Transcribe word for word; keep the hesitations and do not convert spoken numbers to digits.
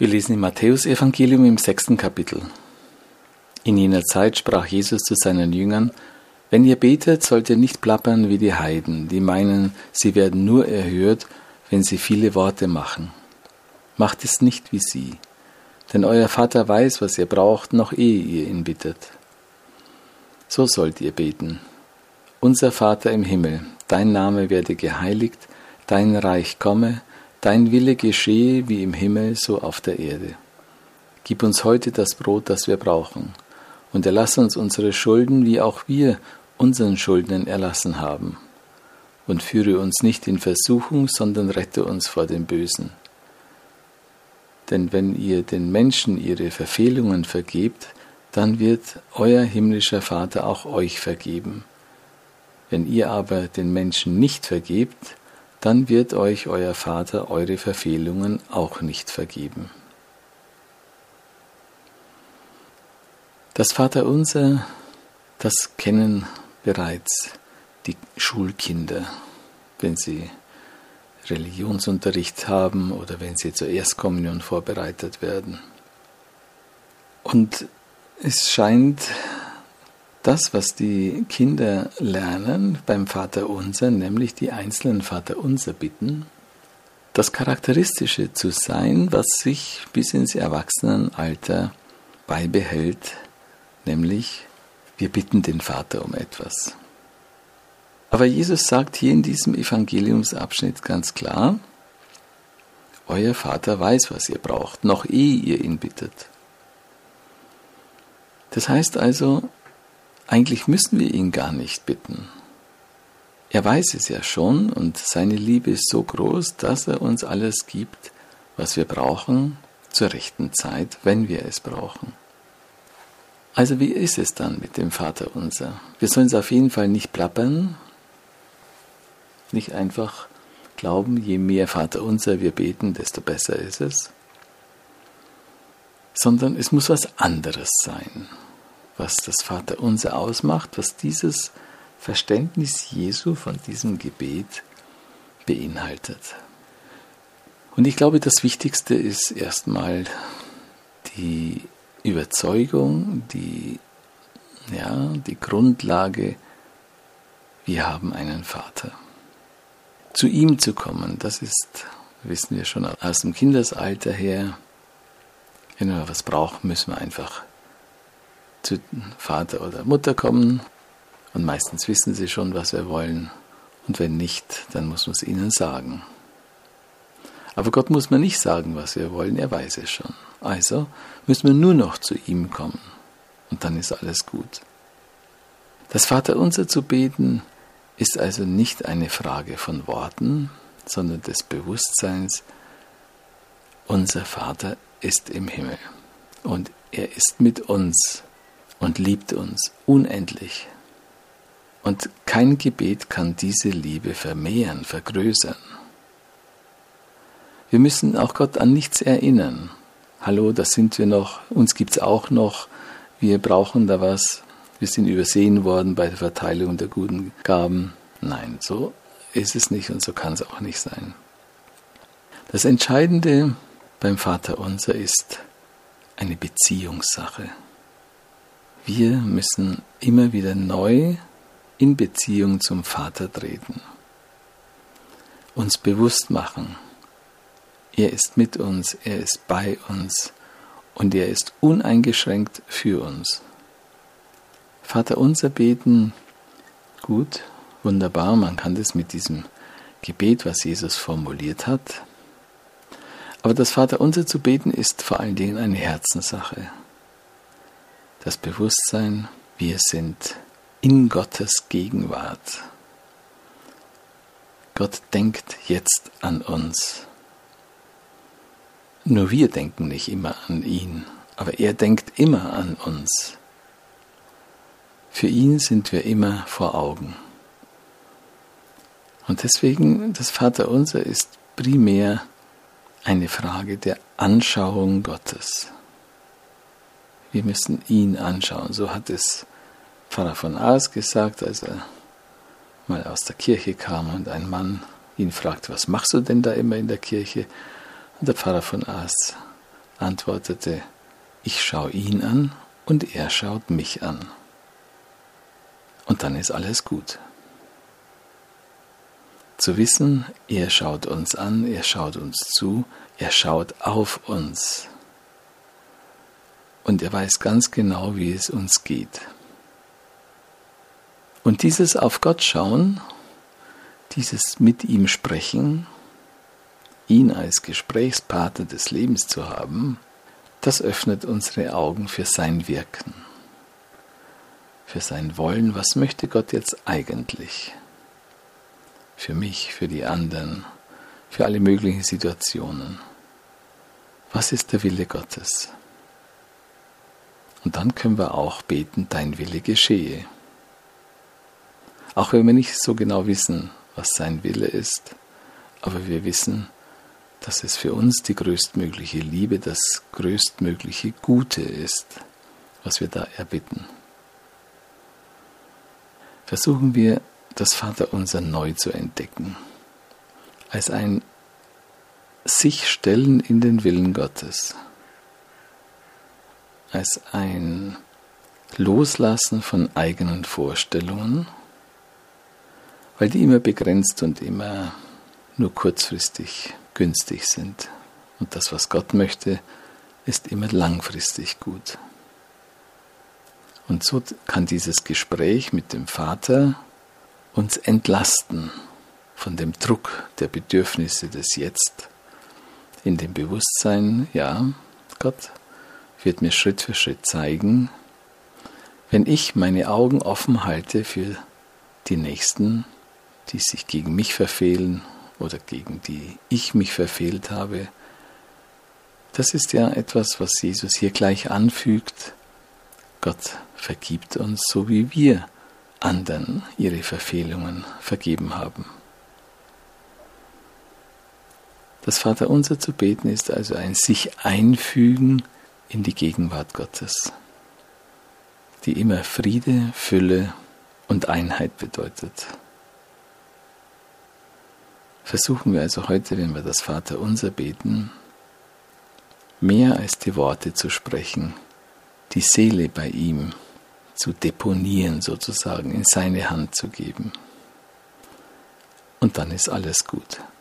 Wir lesen im Matthäusevangelium im sechsten Kapitel. In jener Zeit sprach Jesus zu seinen Jüngern: Wenn ihr betet, sollt ihr nicht plappern wie die Heiden, die meinen, sie werden nur erhört, wenn sie viele Worte machen. Macht es nicht wie sie, denn euer Vater weiß, was ihr braucht, noch ehe ihr ihn bittet. So sollt ihr beten: Unser Vater im Himmel, dein Name werde geheiligt, dein Reich komme, dein Wille geschehe wie im Himmel, so auf der Erde. Gib uns heute das Brot, das wir brauchen, und erlasse uns unsere Schulden, wie auch wir unseren Schuldnern erlassen haben. Und führe uns nicht in Versuchung, sondern rette uns vor dem Bösen. Denn wenn ihr den Menschen ihre Verfehlungen vergebt, dann wird euer himmlischer Vater auch euch vergeben. Wenn ihr aber den Menschen nicht vergebt, dann wird euch euer Vater eure Verfehlungen auch nicht vergeben. Das Vaterunser, das kennen bereits die Schulkinder, wenn sie Religionsunterricht haben oder wenn sie zur Erstkommunion vorbereitet werden. Und es scheint, das, was die Kinder lernen beim Vaterunser, nämlich die einzelnen Vaterunser-Bitten, das Charakteristische zu sein, was sich bis ins Erwachsenenalter beibehält, nämlich wir bitten den Vater um etwas. Aber Jesus sagt hier in diesem Evangeliumsabschnitt ganz klar: Euer Vater weiß, was ihr braucht, noch ehe ihr ihn bittet. Das heißt also, eigentlich müssen wir ihn gar nicht bitten. Er weiß es ja schon und seine Liebe ist so groß, dass er uns alles gibt, was wir brauchen, zur rechten Zeit, wenn wir es brauchen. Also wie ist es dann mit dem Vaterunser? Wir sollen es auf jeden Fall nicht plappern, nicht einfach glauben, je mehr Vaterunser wir beten, desto besser ist es, sondern es muss was anderes sein, was das Vaterunser ausmacht, was dieses Verständnis Jesu von diesem Gebet beinhaltet. Und ich glaube, das Wichtigste ist erstmal die Überzeugung, die, ja, die Grundlage: Wir haben einen Vater. Zu ihm zu kommen, das ist, wissen wir schon aus dem Kindesalter her, wenn wir was brauchen, müssen wir einfach zu Vater oder Mutter kommen und meistens wissen sie schon, was wir wollen, und wenn nicht, dann muss man es ihnen sagen. Aber Gott muss man nicht sagen, was wir wollen, er weiß es schon. Also müssen wir nur noch zu ihm kommen und dann ist alles gut. Das Vaterunser zu beten ist also nicht eine Frage von Worten, sondern des Bewusstseins: Unser Vater ist im Himmel und er ist mit uns und liebt uns unendlich. Und kein Gebet kann diese Liebe vermehren, vergrößern. Wir müssen auch Gott an nichts erinnern. Hallo, das sind wir noch, uns gibt es auch noch, wir brauchen da was, wir sind übersehen worden bei der Verteilung der guten Gaben. Nein, so ist es nicht und so kann es auch nicht sein. Das Entscheidende beim Vaterunser ist eine Beziehungssache. Wir müssen immer wieder neu in Beziehung zum Vater treten, uns bewusst machen: Er ist mit uns, er ist bei uns und er ist uneingeschränkt für uns. Vaterunser beten, gut, wunderbar, man kann das mit diesem Gebet, was Jesus formuliert hat. Aber das Vaterunser zu beten ist vor allen Dingen eine Herzenssache. Das Bewusstsein, wir sind in Gottes Gegenwart. Gott denkt jetzt an uns. Nur wir denken nicht immer an ihn, aber er denkt immer an uns. Für ihn sind wir immer vor Augen. Und deswegen, das Vaterunser ist primär eine Frage der Anschauung Gottes. Wir müssen ihn anschauen. So hat es Pfarrer von Aas gesagt, als er mal aus der Kirche kam und ein Mann ihn fragte: Was machst du denn da immer in der Kirche? Und der Pfarrer von Aas antwortete, ich schaue ihn an und er schaut mich an. Und dann ist alles gut. Zu wissen, er schaut uns an, er schaut uns zu, er schaut auf uns. Und er weiß ganz genau, wie es uns geht. Und dieses auf Gott schauen, dieses mit ihm sprechen, ihn als Gesprächspartner des Lebens zu haben, das öffnet unsere Augen für sein Wirken, für sein Wollen. Was möchte Gott jetzt eigentlich? Für mich, für die anderen, für alle möglichen Situationen. Was ist der Wille Gottes? Und dann können wir auch beten, dein Wille geschehe. Auch wenn wir nicht so genau wissen, was sein Wille ist, aber wir wissen, dass es für uns die größtmögliche Liebe, das größtmögliche Gute ist, was wir da erbitten. Versuchen wir, das Vaterunser neu zu entdecken, als ein sich stellen in den Willen Gottes, als ein Loslassen von eigenen Vorstellungen, weil die immer begrenzt und immer nur kurzfristig günstig sind. Und das, was Gott möchte, ist immer langfristig gut. Und so kann dieses Gespräch mit dem Vater uns entlasten von dem Druck der Bedürfnisse des Jetzt, in dem Bewusstsein, ja, Gott wird mir Schritt für Schritt zeigen, wenn ich meine Augen offen halte für die Nächsten, die sich gegen mich verfehlen oder gegen die ich mich verfehlt habe. Das ist ja etwas, was Jesus hier gleich anfügt. Gott vergibt uns, so wie wir anderen ihre Verfehlungen vergeben haben. Das Vaterunser zu beten ist also ein sich einfügen in die Gegenwart Gottes, die immer Friede, Fülle und Einheit bedeutet. Versuchen wir also heute, wenn wir das Vaterunser beten, mehr als die Worte zu sprechen, die Seele bei ihm zu deponieren, sozusagen in seine Hand zu geben. Und dann ist alles gut.